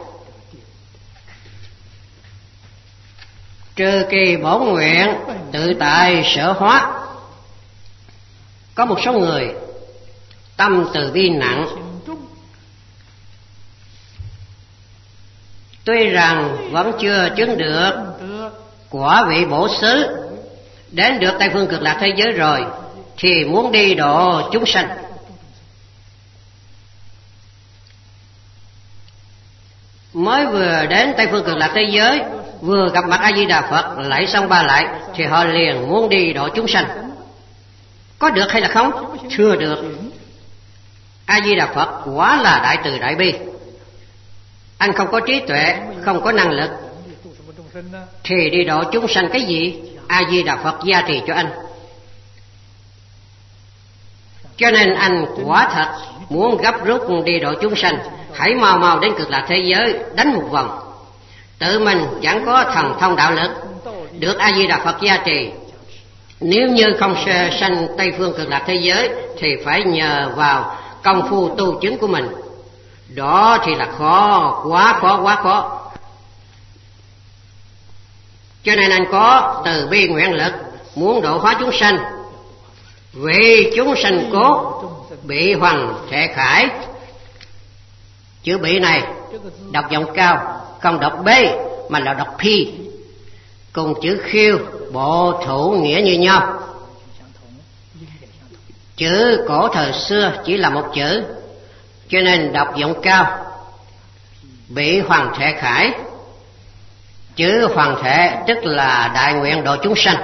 Trừ kỳ bổn nguyện tự tại sở hóa. Có một số người tâm từ bi nặng, tuy rằng vẫn chưa chứng được quả vị bổ xứ, đến được Tây Phương Cực Lạc thế giới rồi thì muốn đi độ chúng sanh. Mới vừa đến Tây Phương Cực Lạc thế giới, vừa gặp mặt A Di Đà Phật lạy xong ba lạy thì họ liền muốn đi độ chúng sanh. Có được hay là không? Chưa được. A Di Đà Phật quả là đại từ đại bi. Anh không có trí tuệ, không có năng lực thì đi độ chúng sanh cái gì? A Di Đà Phật gia trì cho anh. Cho nên anh quả thật muốn gấp rút đi độ chúng sanh, hãy mau mau đến Cực Lạc thế giới đánh một vòng. Tự mình chẳng có thần thông đạo lực, được A Di Đà Phật gia trì. Nếu như không sanh Tây Phương Cực Lạc thế giới thì phải nhờ vào công phu tu chứng của mình. Đó thì là khó, quá khó. Cho nên anh có từ bi nguyện lực, muốn độ hóa chúng sanh. Vì chúng sanh cố bị hoằng thể khải. Chữ bị này đọc giọng cao, không đọc b mà là đọc phi. Cùng chữ khiêu bộ thủ nghĩa như nhau. Chữ cổ thời xưa chỉ là một chữ, cho nên đọc giọng cao, bị Hoàng Thể Khải. Chữ Hoàng Thể tức là đại nguyện độ chúng sanh.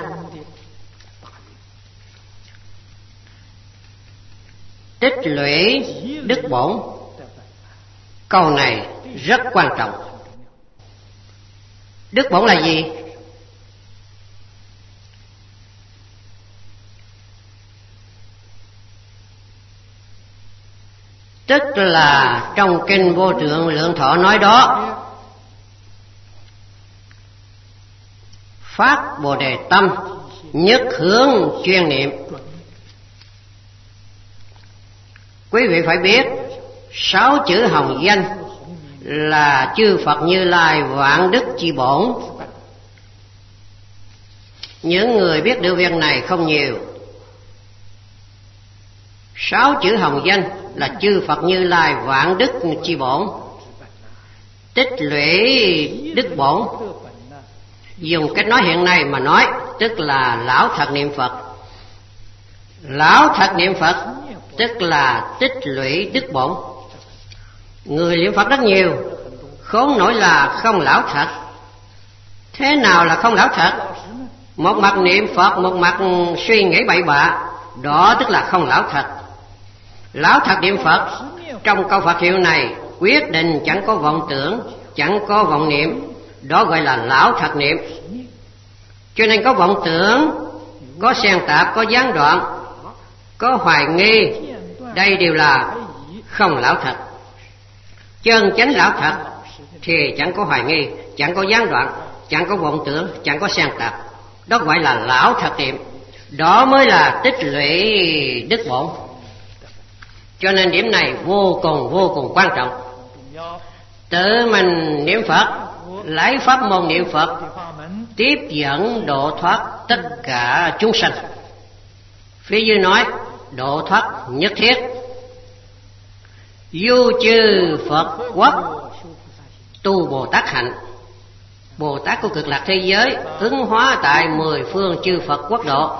Tích lũy đức bổn, câu này rất quan trọng. Đức bổn là gì? Tức là trong kinh Vô Thượng Lượng Thọ nói đó, phát Bồ Đề tâm, nhất hướng chuyên niệm. Quý vị phải biết 6 chữ hồng danh là chư Phật Như Lai vạn đức chi bổn. Những người biết được việc này không nhiều. 6 chữ hồng danh là chư Phật Như Lai vạn đức chi bổn. Tích lũy đức bổn, dùng cách nói hiện nay mà nói, tức là lão thật niệm Phật. Lão thật niệm Phật tức là tích lũy đức bổn. Người niệm Phật rất nhiều, khốn nổi là không lão thật. Thế nào là không lão thật? Một mặt niệm Phật, một mặt suy nghĩ bậy bạ, đó tức là không lão thật. Lão thật niệm Phật, trong câu Phật hiệu này quyết định chẳng có vọng tưởng, chẳng có vọng niệm, đó gọi là lão thật niệm. Cho nên có vọng tưởng, có xen tạp, có gián đoạn, có hoài nghi, đây đều là không lão thật. Chân chánh lão thật thì chẳng có hoài nghi, chẳng có gián đoạn, chẳng có vọng tưởng, chẳng có xen tạp, đó gọi là lão thật niệm. Đó mới là tích lũy đức bổn. Cho nên điểm này vô cùng quan trọng. Tự mình niệm Phật, lấy pháp môn niệm Phật tiếp dẫn độ thoát tất cả chúng sanh. Phía dưới nói độ thoát nhất thiết, du chư Phật quốc tu Bồ Tát hạnh. Bồ Tát của cực lạc thế giới ứng hóa tại 10 phương chư Phật quốc độ,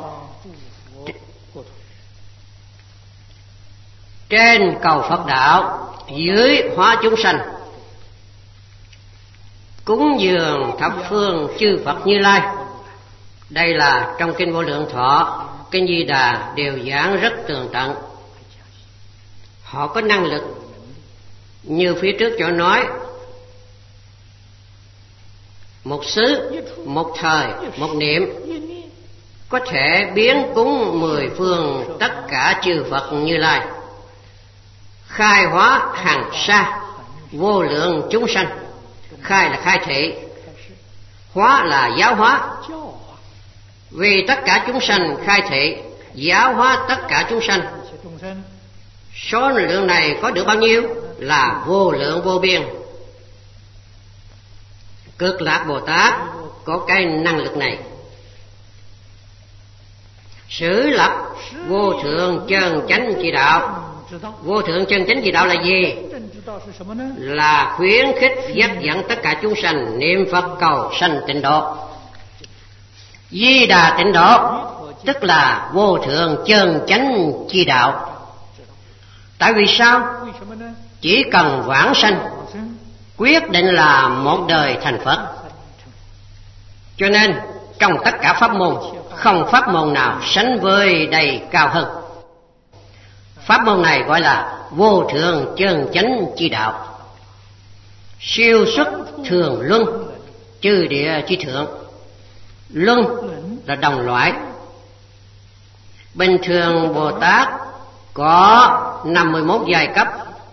trên cầu Phật đạo, dưới hóa chúng sanh, cúng dường thập phương chư Phật Như Lai. Đây là trong kinh Vô Lượng Thọ, kinh Di Đà đều giảng rất tường tận. Họ có năng lực như phía trước chỗ nói, một xứ, một thời, một niệm, có thể biến cúng 10 phương tất cả chư Phật Như Lai, khai hóa hàng sa vô lượng chúng sanh. Khai là khai thị, hóa là giáo hóa. Vì tất cả chúng sanh khai thị, giáo hóa tất cả chúng sanh. Số lượng này có được bao nhiêu? Là vô lượng vô biên. Cực lạc Bồ Tát có cái năng lực này. Sử lập vô thượng chân chánh chỉ đạo. Vô thượng chân chánh chỉ đạo là gì? Là khuyến khích dắt dẫn tất cả chúng sanh niệm Phật cầu sanh tịnh độ. Di Đà tịnh độ tức là vô thượng chân chánh chi đạo. Tại vì sao? Chỉ cần vãng sanh, quyết định là một đời thành Phật. Cho nên trong tất cả pháp môn, không pháp môn nào sánh với đây cao hơn. Pháp môn này gọi là vô thượng chân chánh chi đạo. Siêu xuất thường luân, chư địa chi thượng. Luân là đồng loại. Bình thường Bồ Tát có 51 giai cấp,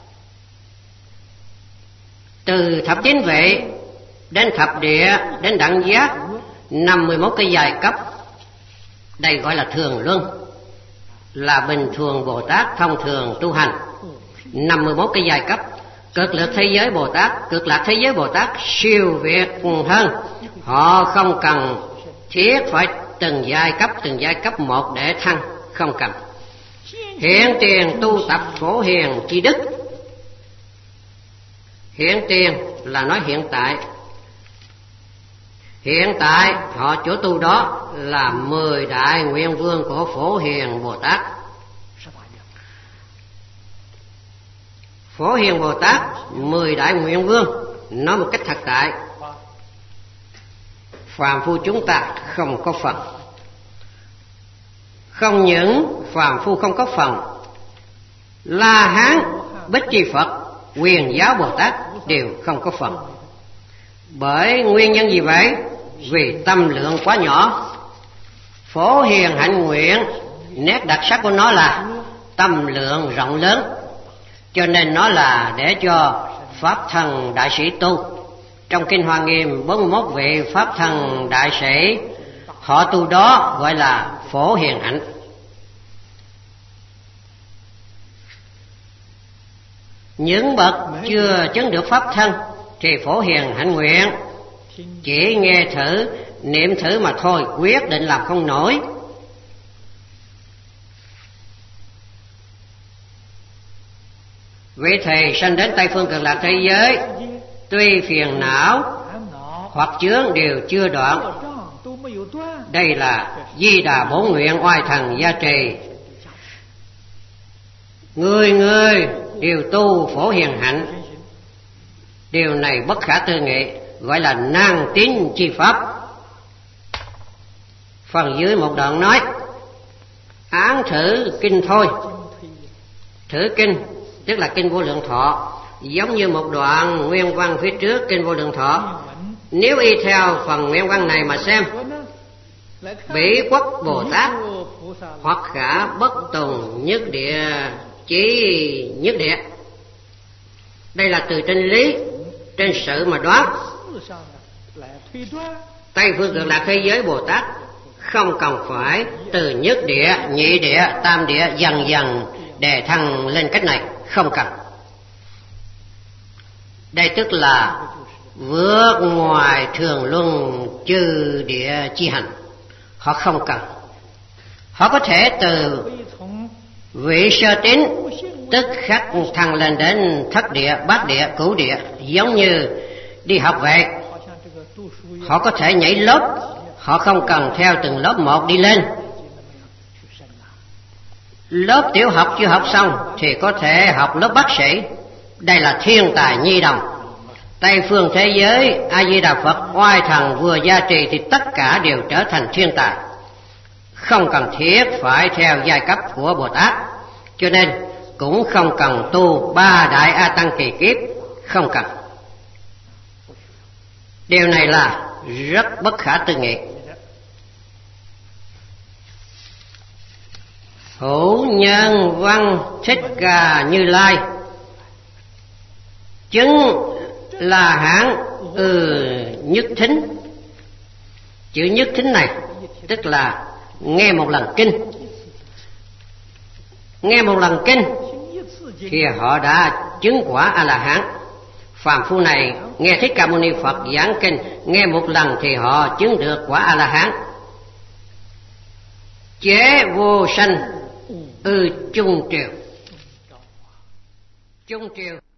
từ thập chính vệ đến thập địa đến đẳng giác, 51 cái giai cấp. Đây gọi là thường luân, là bình thường Bồ Tát thông thường tu hành. 51 cái giai cấp. Cực lạc thế giới Bồ Tát, cực lạc thế giới Bồ Tát siêu việt hơn. Họ không cần thiết phải từng giai cấp một để thăng, không cần. Hiện tiền tu tập phổ hiền chi đức. Hiện tiền là nói hiện tại. Hiện tại họ chỗ tu đó là 10 đại nguyện vương của Phổ Hiền Bồ Tát. Phổ Hiền Bồ Tát 10 đại nguyện vương nói một cách thật tại: phàm phu chúng ta không có phần. Không những phàm phu không có phần, La Hán, Bích Chi Phật, Quyền Giáo Bồ Tát đều không có phần. Bởi nguyên nhân gì vậy? Vì tâm lượng quá nhỏ. Phổ Hiền Hạnh Nguyện, nét đặc sắc của nó là tâm lượng rộng lớn, cho nên nó là để cho Pháp Thân Đại Sĩ tu. Trong Kinh Hoa Nghiêm 41 vị Pháp Thân Đại Sĩ họ tu đó gọi là Phổ Hiền Hạnh. Những bậc chưa chứng được Pháp Thân thì Phổ Hiền Hạnh Nguyện chỉ nghe thử, niệm thử mà thôi, quyết định làm không nổi. Vị thầy sanh đến Tây Phương Cực Lạc thế giới, tuy phiền não hoặc chướng đều chưa đoạn. Đây là Di Đà Bổn Nguyện oai thần gia trì. Người người đều tu Phổ Hiền Hạnh. Điều này bất khả tư nghị, gọi là nan tín chi pháp. Phần dưới một đoạn nói: án thử kinh thôi. Thử kinh tức là Kinh Vô Lượng Thọ, giống như một đoạn nguyên văn phía trước Kinh Vô Lượng Thọ. Nếu y theo phần nguyên văn này mà xem, Bỉ Quốc Bồ Tát hoặc khả bất tùng nhất địa chí nhất địa. Đây là từ trên lý, trên sự mà đoán. Tây Phương Cực Lạc thế giới Bồ Tát không cần phải từ nhất địa, nhị địa, tam địa dần dần đề thăng lên cách này, không cần. Đây tức là vượt ngoài thường luân chư địa chi hành. Họ không cần. Họ có thể từ vị sơ tín tức khắc thăng lên đến thất địa, bát địa, cửu địa, giống như đi học vậy. Họ có thể nhảy lớp, họ không cần theo từng lớp một đi lên. Lớp tiểu học chưa học xong thì có thể học lớp bác sĩ. Đây là thiên tài nhi đồng. Tây phương thế giới A Di Đà Phật oai thần vừa gia trì thì tất cả đều trở thành thiên tài, không cần thiết phải theo giai cấp của Bồ Tát. Cho nên cũng không cần tu 3 đại A Tăng kỳ kiếp, không cần. Điều này là rất bất khả tư nghị. Hữu Nhân Văn Thích Ca Như Lai chứng La Hán nhất thính. Chữ nhất thính này tức là nghe một lần kinh. Nghe một lần kinh thì họ đã chứng quả A-la-hán. Phàm phu này nghe Thích Ca Mâu Ni Phật giảng kinh, nghe một lần thì họ chứng được quả A-la-hán. Chế vô sanh trung triều. Trung triều